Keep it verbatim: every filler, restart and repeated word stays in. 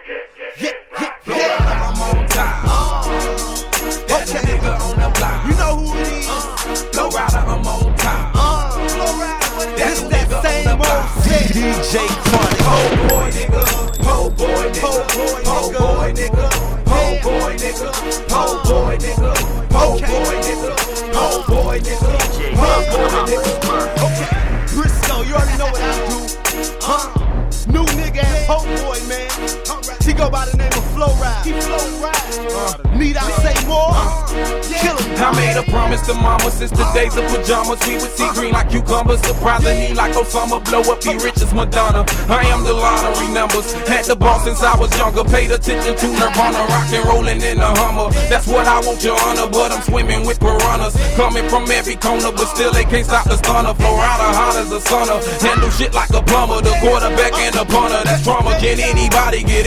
Yeah, yeah, yeah. I'm on top. That's a nigga on the block. You know who it is? Flow Rider, I'm on top. That's that same old shit. D J Chronic. Po boy nigga, po boy nigga, po boy nigga, po boy nigga, po boy nigga, po boy nigga, po boy nigga, po boy nigga. Okay, Briscoe, you already know what I do. Huh? New nigga and po boy, man. He go by the name of Flow Ride. He Flow Ride. Uh, Need I say more? Uh, Kill him. I made a promise to mama since the days of pajamas. We would see green like cucumbers. Surprising me like Osama. Blow up, be rich as Madonna. I am the lottery numbers. Had the ball since I was younger. Paid attention to Nirvana. Rockin' rollin' in a Hummer. That's what I want, your honor. But I'm swimming with piranhas. Coming from every corner, but still they can't stop the stunner. Flow Rider hot as a sunner. Handle shit like a plumber. The quarterback and the punter. That's trauma. Can anybody get